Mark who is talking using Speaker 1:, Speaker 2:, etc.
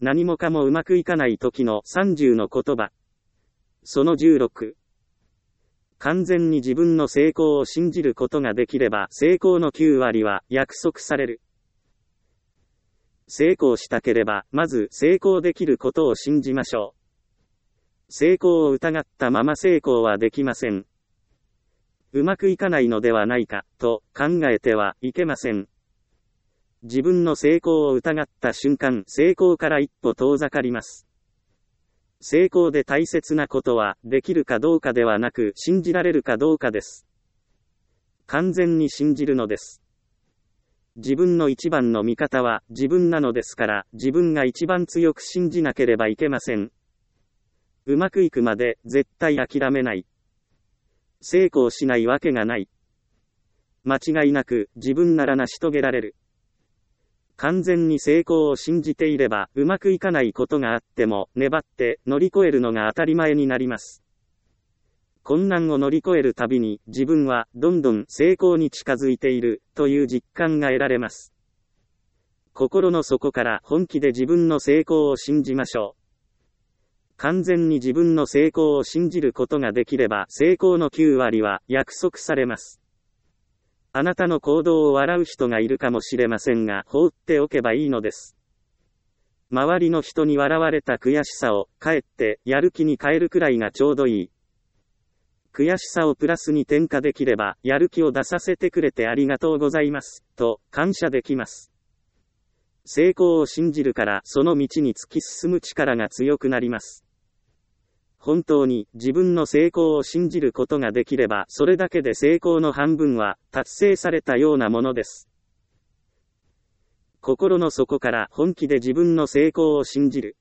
Speaker 1: 何もかもうまくいかない時の30の言葉。その16。完全に自分の成功を信じることができれば成功の9割は約束される。成功したければ、まず成功できることを信じましょう。成功を疑ったまま成功はできません。うまくいかないのではないか、と考えてはいけません。自分の成功を疑った瞬間、成功から一歩遠ざかります。成功で大切なことは、できるかどうかではなく、信じられるかどうかです。完全に信じるのです。自分の一番の味方は自分なのですから、自分が一番強く信じなければいけません。うまくいくまで絶対諦めない。成功しないわけがない。間違いなく自分なら成し遂げられる。完全に成功を信じていれば、うまくいかないことがあっても、粘って乗り越えるのが当たり前になります。困難を乗り越えるたびに、自分はどんどん成功に近づいている、という実感が得られます。心の底から本気で自分の成功を信じましょう。完全に自分の成功を信じることができれば、成功の9割は約束されます。あなたの行動を笑う人がいるかもしれませんが、放っておけばいいのです。周りの人に笑われた悔しさを、かえってやる気に変えるくらいがちょうどいい。悔しさをプラスに転化できれば、やる気を出させてくれてありがとうございます、と感謝できます。成功を信じるから、その道に突き進む力が強くなります。本当に自分の成功を信じることができれば、それだけで成功の半分は達成されたようなものです。心の底から本気で自分の成功を信じる。